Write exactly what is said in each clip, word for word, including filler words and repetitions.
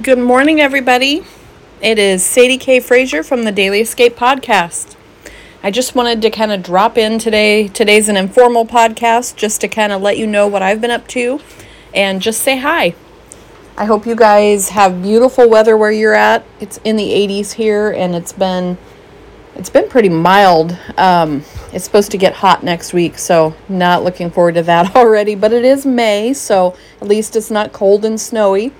Good morning, everybody. It is Sadie K. Frazier from the Daily Escape Podcast. I just wanted to kind of drop in today. Today's an informal podcast just to kind of let you know what I've been up to and just say hi. I hope you guys have beautiful weather where you're at. It's in the eighties here and it's been it's been pretty mild. Um, it's supposed to get hot next week, so not looking forward to that already, but it is May, so at least it's not cold and snowy.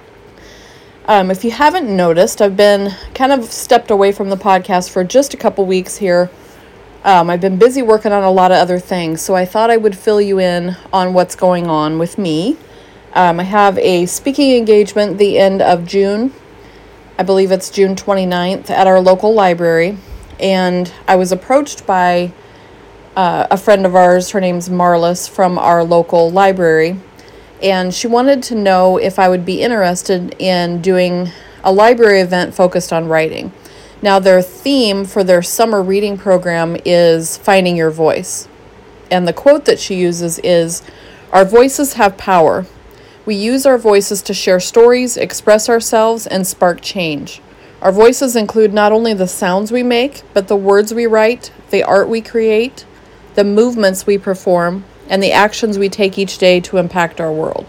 Um, if you haven't noticed, I've been kind of stepped away from the podcast for just a couple weeks here. Um, I've been busy working on a lot of other things, so I thought I would fill you in on what's going on with me. Um, I have a speaking engagement the end of June. I believe it's June twenty-ninth at our local library, and I was approached by uh, a friend of ours. Her name's Marlis from our local library. And she wanted to know if I would be interested in doing a library event focused on writing. Now, their theme for their summer reading program is Finding Your Voice. And the quote that she uses is, "Our voices have power. We use our voices to share stories, express ourselves, and spark change. Our voices include not only the sounds we make, but the words we write, the art we create, the movements we perform, and the actions we take each day to impact our world."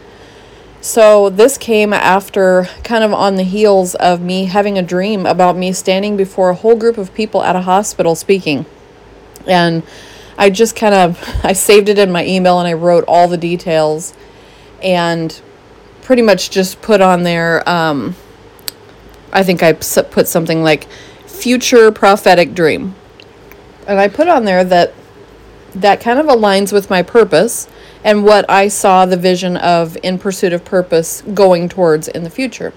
So this came after kind of on the heels of me having a dream about me standing before a whole group of people at a hospital speaking. And I just kind of, I saved it in my email and I wrote all the details and pretty much just put on there, um, I think I put something like future prophetic dream. And I put on there that that kind of aligns with my purpose and what I saw the vision of In Pursuit of Purpose going towards in the future.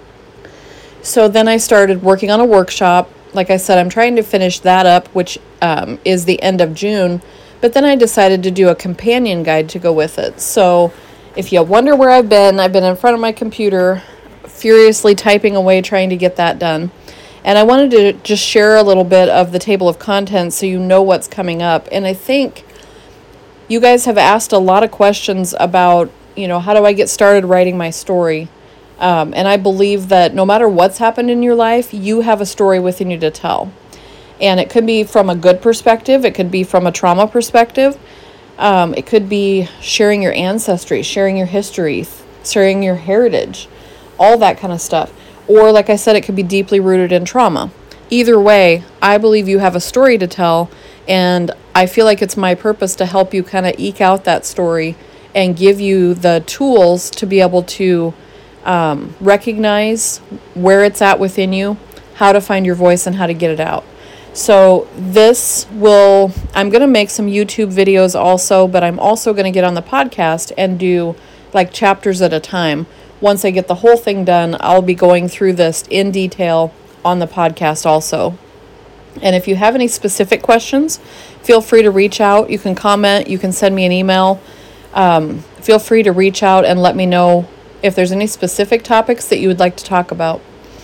So then I started working on a workshop. Like I said, I'm trying to finish that up, which um, is the end of June. But then I decided to do a companion guide to go with it. So if you wonder where I've been, I've been in front of my computer, furiously typing away, trying to get that done. And I wanted to just share a little bit of the table of contents so you know what's coming up. And I think you guys have asked a lot of questions about, you know, how do I get started writing my story? Um, and I believe that no matter what's happened in your life, you have a story within you to tell. And it could be from a good perspective. It could be from a trauma perspective. Um, it could be sharing your ancestry, sharing your history, sharing your heritage, all that kind of stuff. Or, like I said, it could be deeply rooted in trauma. Either way, I believe you have a story to tell, and I feel like it's my purpose to help you kind of eke out that story and give you the tools to be able to um, recognize where it's at within you, how to find your voice, and how to get it out. So this will, I'm going to make some YouTube videos also, but I'm also going to get on the podcast and do like chapters at a time. Once I get the whole thing done, I'll be going through this in detail on the podcast also. And if you have any specific questions, feel free to reach out. You can comment. You can send me an email. Um, feel free to reach out and let me know if there's any specific topics that you would like to talk about.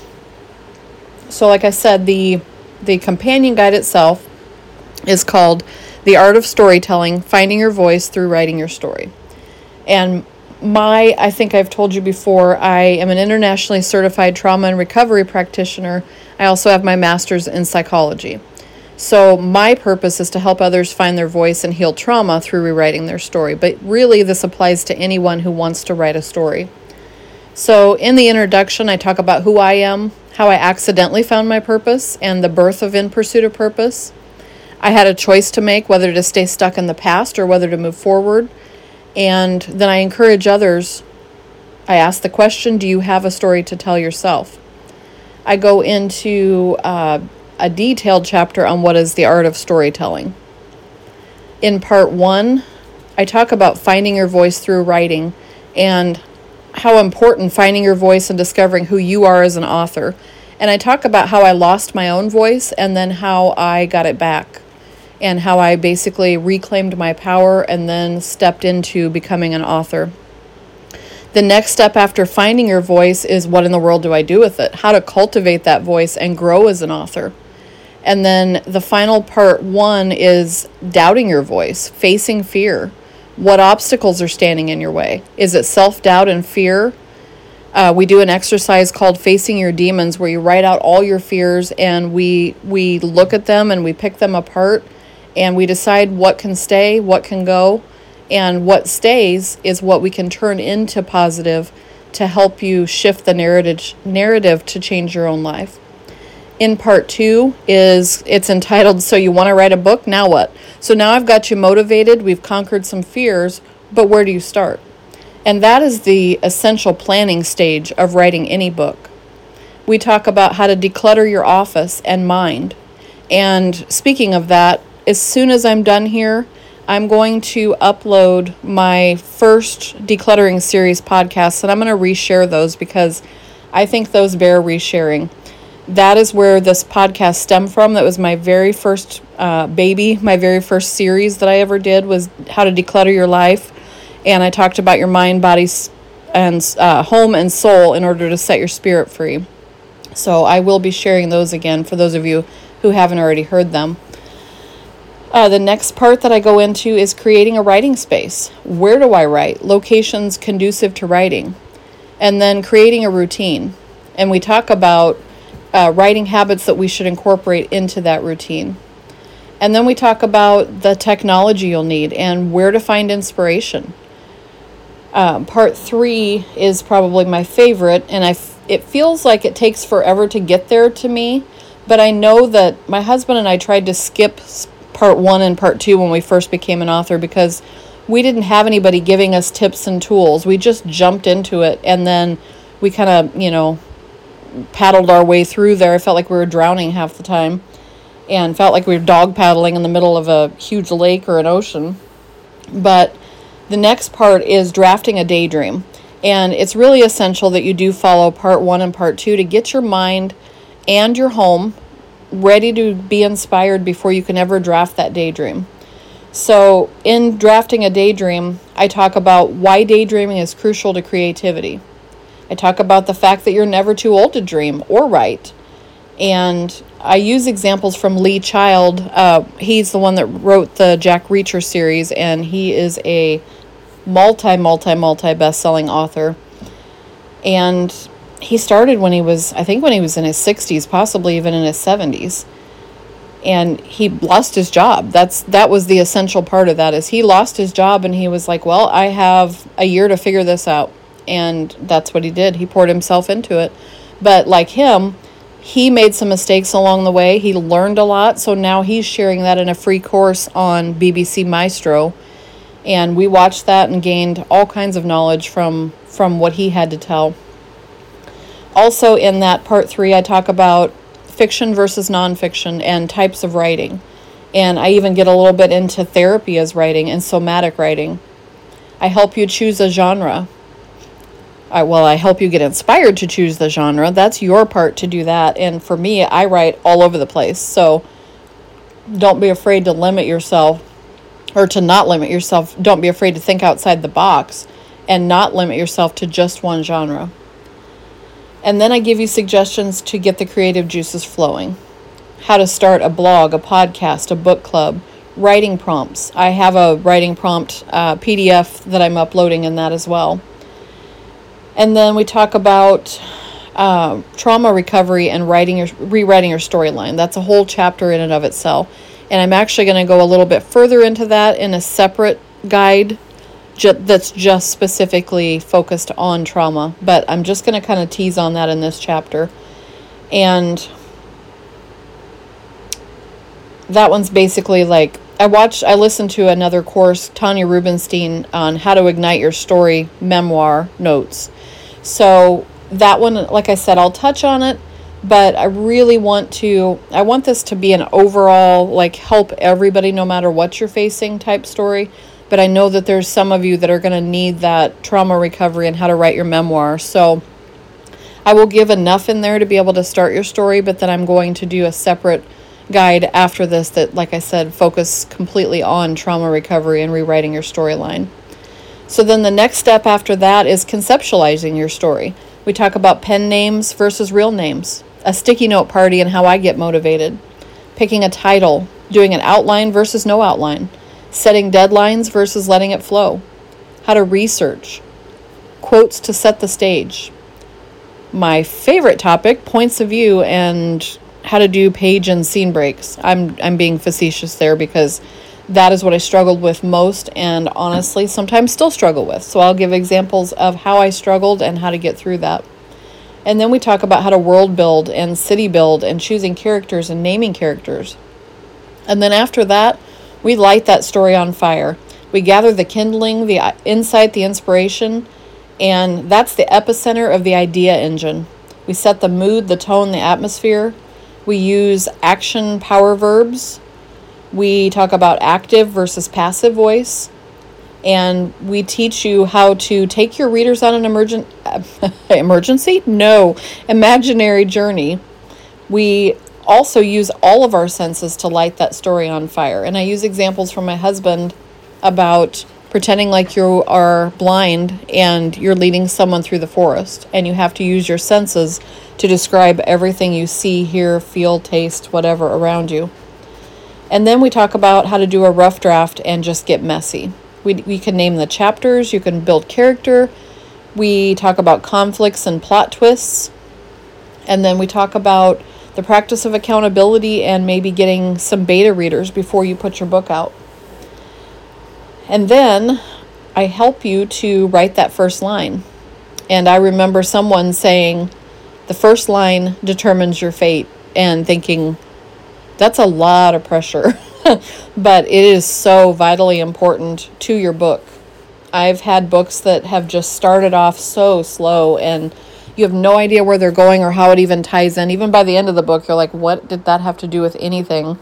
So like I said, the, the companion guide itself is called The Art of Storytelling, Finding Your Voice Through Writing Your Story. And My, I think I've told you before, I am an internationally certified trauma and recovery practitioner. I also have my master's in psychology. So my purpose is to help others find their voice and heal trauma through rewriting their story. But really, this applies to anyone who wants to write a story. So in the introduction, I talk about who I am, how I accidentally found my purpose, and the birth of In Pursuit of Purpose. I had a choice to make whether to stay stuck in the past or whether to move forward. And then I encourage others. I ask the question, do you have a story to tell yourself? I go into uh, a detailed chapter on what is the art of storytelling. In part one, I talk about finding your voice through writing and how important finding your voice and discovering who you are as an author. And I talk about how I lost my own voice and then how I got it back, and how I basically reclaimed my power and then stepped into becoming an author. The next step after finding your voice is what in the world do I do with it? How to cultivate that voice and grow as an author. And then the final part one is doubting your voice, facing fear. What obstacles are standing in your way? Is it self-doubt and fear? Uh, we do an exercise called Facing Your Demons, where you write out all your fears, and we we look at them and we pick them apart, and we decide what can stay, what can go, and what stays is what we can turn into positive to help you shift the narrative narrative to change your own life. In part two is, it's entitled, So You Want to Write a Book? Now What? So now I've got you motivated, we've conquered some fears, but where do you start? And that is the essential planning stage of writing any book. We talk about how to declutter your office and mind. And speaking of that, as soon as I'm done here, I'm going to upload my first decluttering series podcasts, and I'm going to reshare those because I think those bear resharing. That is where this podcast stemmed from. That was my very first uh, baby, my very first series that I ever did was how to declutter your life. And I talked about your mind, body, and uh, home and soul in order to set your spirit free. So I will be sharing those again for those of you who haven't already heard them. Uh, the next part that I go into is creating a writing space. Where do I write? Locations conducive to writing. And then creating a routine. And we talk about uh, writing habits that we should incorporate into that routine. And then we talk about the technology you'll need and where to find inspiration. Um, part three is probably my favorite, and I f- it feels like it takes forever to get there to me, but I know that my husband and I tried to skip part one and part two when we first became an author because we didn't have anybody giving us tips and tools. We just jumped into it, and then we kind of, you know, paddled our way through there. I felt like we were drowning half the time and felt like we were dog paddling in the middle of a huge lake or an ocean. But the next part is drafting a daydream, and it's really essential that you do follow part one and part two to get your mind and your home ready to be inspired before you can ever draft that daydream. So in drafting a daydream, I talk about why daydreaming is crucial to creativity. I talk about the fact that you're never too old to dream or write. And I use examples from Lee Child. Uh, he's the one that wrote the Jack Reacher series, and he is a multi, multi, multi best-selling author. And he started when he was, I think when he was in his sixties, possibly even in his seventies. And he lost his job. That's that was the essential part of that, is he lost his job and he was like, well, I have a year to figure this out. And that's what he did. He poured himself into it. But like him, he made some mistakes along the way. He learned a lot. So now he's sharing that in a free course on B B C Maestro. And we watched that and gained all kinds of knowledge from, from what he had to tell. Also in that part three, I talk about fiction versus nonfiction and types of writing. And I even get a little bit into therapy as writing and somatic writing. I help you choose a genre. I, well, I help you get inspired to choose the genre. That's your part to do that. And for me, I write all over the place. So don't be afraid to limit yourself, or to not limit yourself. Don't be afraid to think outside the box and not limit yourself to just one genre. And then I give you suggestions to get the creative juices flowing. How to start a blog, a podcast, a book club, writing prompts. I have a writing prompt uh, P D F that I'm uploading in that as well. And then we talk about uh, trauma recovery and writing your, rewriting your storyline. That's a whole chapter in and of itself. And I'm actually going to go a little bit further into that in a separate guide ju- that's just specifically focused on trauma. But I'm just going to kind of tease on that in this chapter. And that one's basically like, I watched, I listened to another course, Tanya Rubinstein, on how to ignite your story memoir notes. So that one, like I said, I'll touch on it, but I really want to, I want this to be an overall, like, help everybody no matter what you're facing type story. But I know that there's some of you that are going to need that trauma recovery and how to write your memoir. So I will give enough in there to be able to start your story, but then I'm going to do a separate guide after this that, like I said, focus completely on trauma recovery and rewriting your storyline. So then the next step after that is conceptualizing your story. We talk about pen names versus real names, a sticky note party and how I get motivated, picking a title, doing an outline versus no outline, setting deadlines versus letting it flow, how to research, quotes to set the stage, my favorite topic, points of view and how to do page and scene breaks. I'm I'm being facetious there because that is what I struggled with most, and honestly sometimes still struggle with. So I'll give examples of how I struggled and how to get through that. And then we talk about how to world build and city build and choosing characters and naming characters. And then after that, we light that story on fire. We gather the kindling, the insight, the inspiration, and that's the epicenter of the idea engine. We set the mood, the tone, the atmosphere. We use action power verbs. We talk about active versus passive voice. And we teach you how to take your readers on an emergent emergency? No, imaginary journey. We also use all of our senses to light that story on fire. And I use examples from my husband about pretending like you are blind and you're leading someone through the forest, and you have to use your senses to describe everything you see, hear, feel, taste, whatever around you. And then we talk about how to do a rough draft and just get messy. We, we can name the chapters, you can build character, we talk about conflicts and plot twists, and then we talk about the practice of accountability and maybe getting some beta readers before you put your book out. And then I help you to write that first line. And I remember someone saying, the first line determines your fate, and thinking, that's a lot of pressure. But it is so vitally important to your book. I've had books that have just started off so slow and you have no idea where they're going or how it even ties in. Even by the end of the book, you're like, what did that have to do with anything?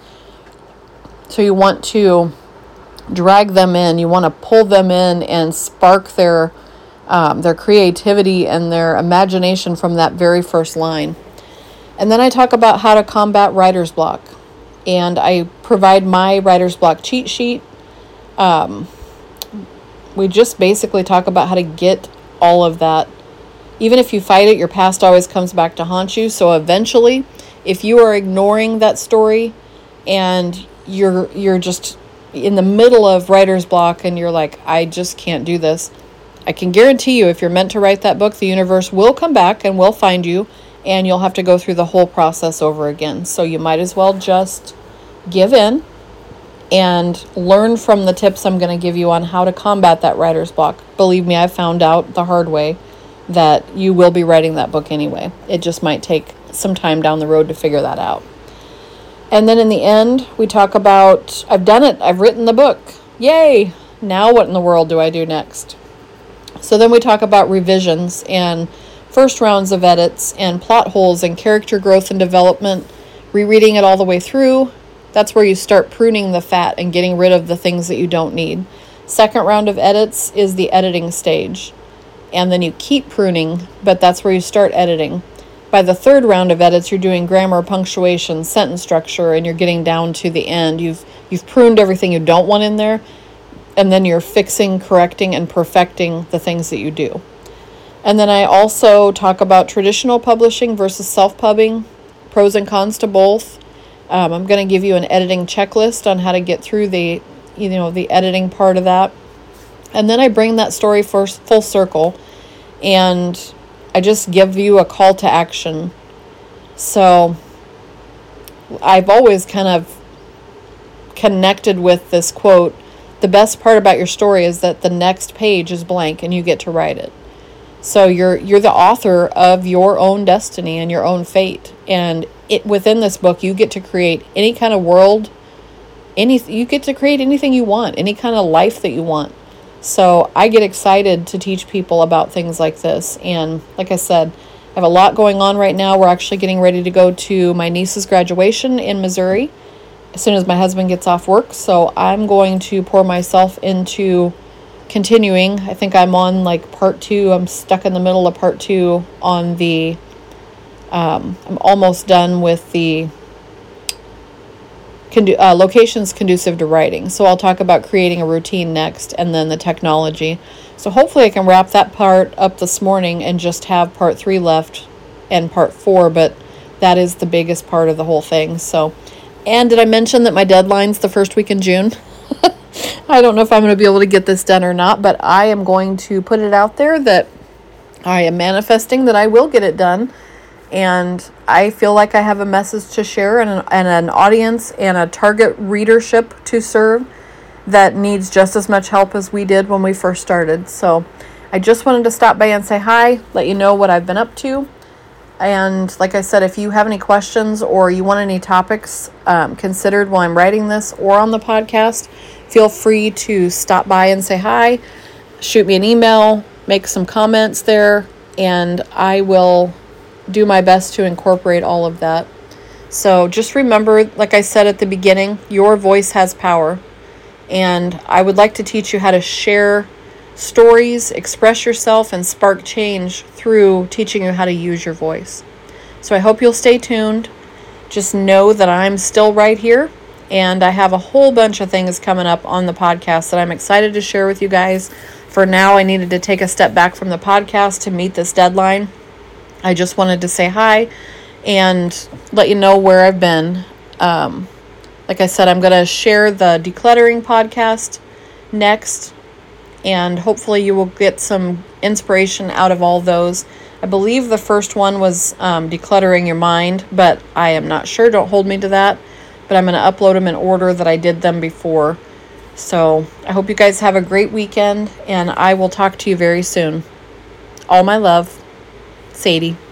So you want to drag them in. You want to pull them in and spark their um, their creativity and their imagination from that very first line. And then I talk about how to combat writer's block. And I provide my writer's block cheat sheet. Um, we just basically talk about how to get all of that. Even if you fight it, your past always comes back to haunt you. So eventually, if you are ignoring that story and you're you're just in the middle of writer's block and you're like, I just can't do this, I can guarantee you if you're meant to write that book, the universe will come back and will find you, and you'll have to go through the whole process over again. So you might as well just give in and learn from the tips I'm going to give you on how to combat that writer's block. Believe me, I found out the hard way that you will be writing that book anyway. It just might take some time down the road to figure that out. And then in the end, we talk about, I've done it, I've written the book. Yay! Now what in the world do I do next? So then we talk about revisions and first rounds of edits and plot holes and character growth and development, rereading it all the way through. That's where you start pruning the fat and getting rid of the things that you don't need. Second round of edits is the editing stage. And then you keep pruning, but that's where you start editing. By the third round of edits, you're doing grammar, punctuation, sentence structure, and you're getting down to the end. You've you've pruned everything you don't want in there, and then you're fixing, correcting, and perfecting the things that you do. And then I also talk about traditional publishing versus self-pubbing, pros and cons to both. Um, I'm going to give you an editing checklist on how to get through the, you know, the editing part of that. And then I bring that story first full circle, and I just give you a call to action. So I've always kind of connected with this quote, the best part about your story is that the next page is blank and you get to write it. So you're you're the author of your own destiny and your own fate. And it within this book, you get to create any kind of world, any you get to create anything you want, any kind of life that you want. So I get excited to teach people about things like this. And like I said, I have a lot going on right now. We're actually getting ready to go to my niece's graduation in Missouri as soon as my husband gets off work. So I'm going to pour myself into continuing. I think I'm on like part two. I'm stuck in the middle of part two on the, um, I'm almost done with the condu- uh, locations conducive to writing. So I'll talk about creating a routine next, and then the technology. So hopefully I can wrap that part up this morning and just have part three left and part four, but that is the biggest part of the whole thing. So, and did I mention that my deadline's the first week in June? I don't know if I'm going to be able to get this done or not, but I am going to put it out there that I am manifesting that I will get it done. And I feel like I have a message to share and an, and an audience and a target readership to serve that needs just as much help as we did when we first started. So I just wanted to stop by and say hi, let you know what I've been up to. And like I said, if you have any questions or you want any topics um, considered while I'm writing this or on the podcast, feel free to stop by and say hi, shoot me an email, make some comments there, and I will do my best to incorporate all of that. So just remember, like I said at the beginning, your voice has power. And I would like to teach you how to share stories, express yourself, and spark change through teaching you how to use your voice. So I hope you'll stay tuned. Just know that I'm still right here, and I have a whole bunch of things coming up on the podcast that I'm excited to share with you guys. For now, I needed to take a step back from the podcast to meet this deadline. I just wanted to say hi and let you know where I've been. Um, like I said, I'm going to share the decluttering podcast next, and hopefully you will get some inspiration out of all those. I believe the first one was um, decluttering your mind, but I am not sure. Don't hold me to that. But I'm going to upload them in order that I did them before. So I hope you guys have a great weekend, and I will talk to you very soon. All my love, Sadie.